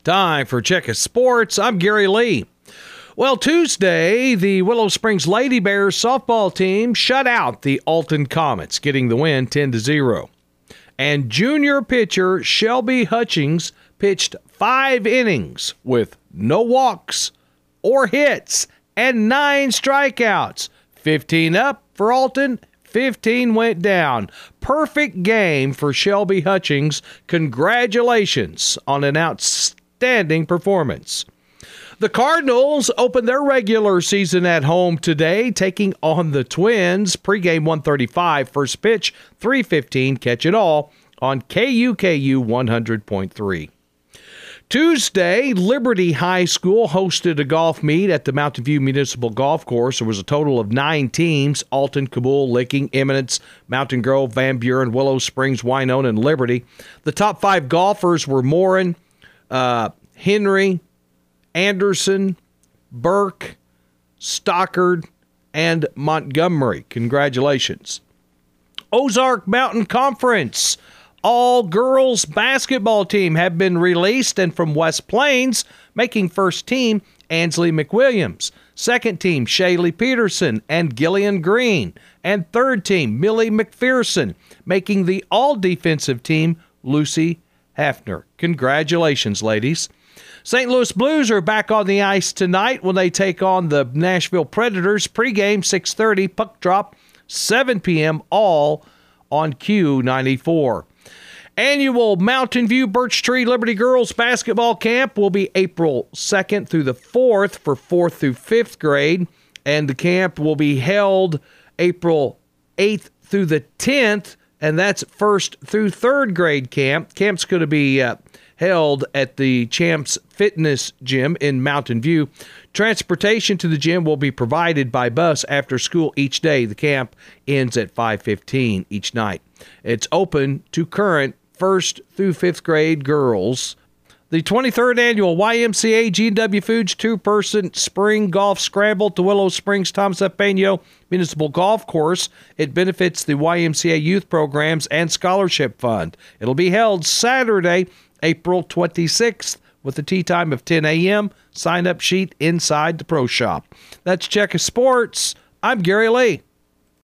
Time for Check of Sports. I'm Gary Lee. Well, Tuesday, the Willow Springs Lady Bears softball team shut out the Alton Comets, getting the win 10-0. And junior pitcher Shelby Hutchings pitched 5 innings with no walks or hits and 9 strikeouts. 15 up for Alton, 15 went down. Perfect game for Shelby Hutchings. Congratulations on an outstanding performance. The Cardinals opened their regular season at home today, taking on the Twins. Pregame 1:35, first pitch 3:15. Catch it all on KUKU 100.3. Tuesday, Liberty High School hosted a golf meet at the Mountain View Municipal Golf Course. There was a total of 9 teams: Alton, Kabul, Licking, Eminence, Mountain Grove, Van Buren, Willow Springs, Wynona, and Liberty. The top 5 golfers were Morin, Henry, Anderson, Burke, Stockard, and Montgomery. Congratulations. Ozark Mountain Conference all-girls basketball team have been released, and from West Plains, making first team, Ansley McWilliams. Second team, Shaylee Peterson and Gillian Green. And third team, Millie McPherson, making the all-defensive team, Lucy Hafner. Congratulations, ladies. St. Louis Blues are back on the ice tonight when they take on the Nashville Predators. Pre-game 6:30, puck drop 7 p.m., all on Q94. Annual Mountain View Birch Tree Liberty Girls Basketball Camp will be April 2nd through the 4th for 4th through 5th grade, and the camp will be held April 8th through the 10th, and that's 1st through 3rd grade camp. Camp's going to be held at the Champs Fitness Gym in Mountain View. Transportation to the gym will be provided by bus after school each day. The camp ends at 5:15 each night. It's open to current 1st through 5th grade girls. The 23rd annual YMCA G&W Foods 2-person spring golf scramble to Willow Springs Thomas F. Peño Municipal Golf Course. It benefits the YMCA youth programs and scholarship fund. It'll be held Saturday, April 26th, with a tee time of 10 a.m. Sign-up sheet inside the pro shop. That's Check of Sports. I'm Gary Lee.